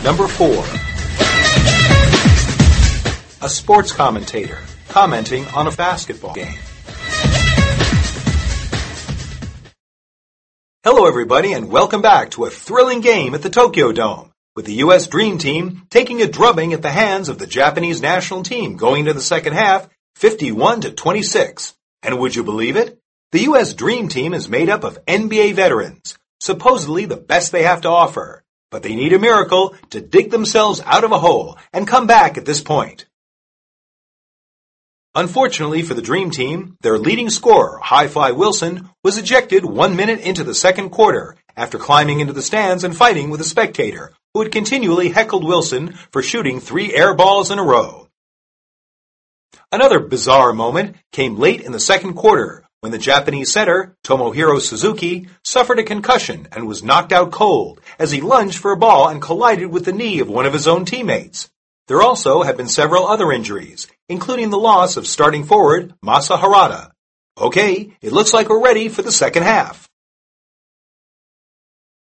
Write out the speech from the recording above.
Number 4. A sports commentator commenting on a basketball game. Hello everybody and welcome back to a thrilling game at the Tokyo Dome, with the U.S. Dream Team taking a drubbing at the hands of the Japanese national team going into the second half, 51-26. And would you believe it? The U.S. Dream Team is made up of NBA veterans, supposedly the best they have to offer, but they need a miracle to dig themselves out of a hole and come back at this point. Unfortunately for the Dream Team, their leading scorer, Hi-Fly Wilson, was ejected 1 minute into the second quarter after climbing into the stands and fighting with a spectator who had continually heckled Wilson for shooting 3 air balls in a row. Another bizarre moment came late in the second quarter when the Japanese setter, Tomohiro Suzuki, suffered a concussion and was knocked out cold as he lunged for a ball and collided with the knee of one of his own teammates. There also have been several other injuries, including the loss of starting forward Masa Harada. Okay, it looks like we're ready for the second half.